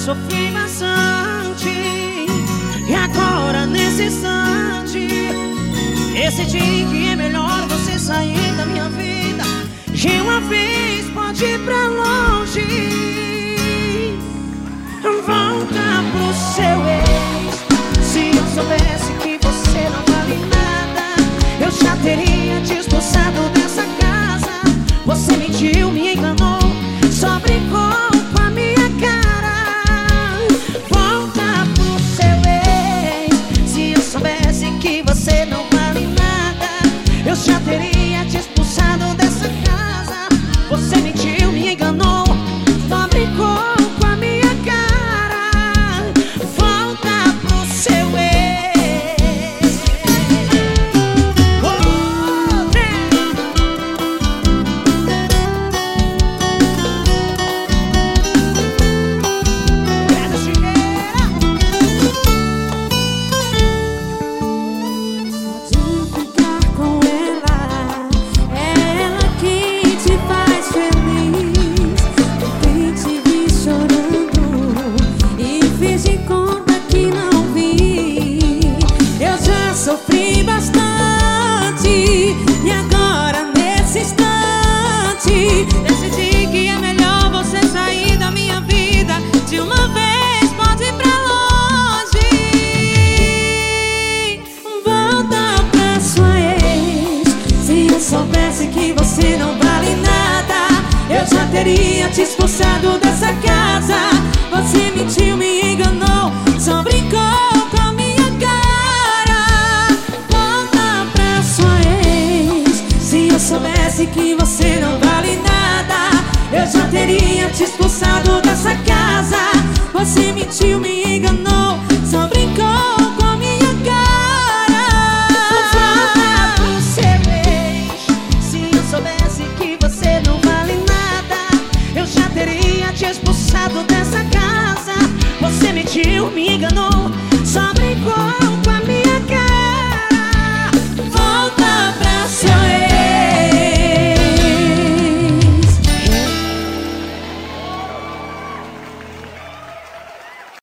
sofri bastante e agora nesse instante decidi que é melhor você sair da minha vida de uma vez, pode ir pra longe. Volta pro seu ex. Se eu soubesse que você não vale nada, eu já teria te expulsado dessa casa. Você mentiu, me enganou, só brincou com a minha cara. Volta pro seu ex. Se eu soubesse que você não vale nada, eu já teria te expulsado dessa casa. Você mentiu, me enganou, só brincou com a minha cara. Volta pro seu ex. Sofri bastante e agora nesse instante decidi que é melhor você sair da minha vida de uma vez, pode ir pra longe. Volta pra sua ex. Se eu soubesse que você não vale nada, eu já teria te expulsado dessa casa. Você mentiu, me enganou, só brincou com a minha cara. Volta pra sua ex. Se eu soubesse que você não vale nada, eu já teria te expulsado dessa casa. Você mentiu, me enganou, só brincou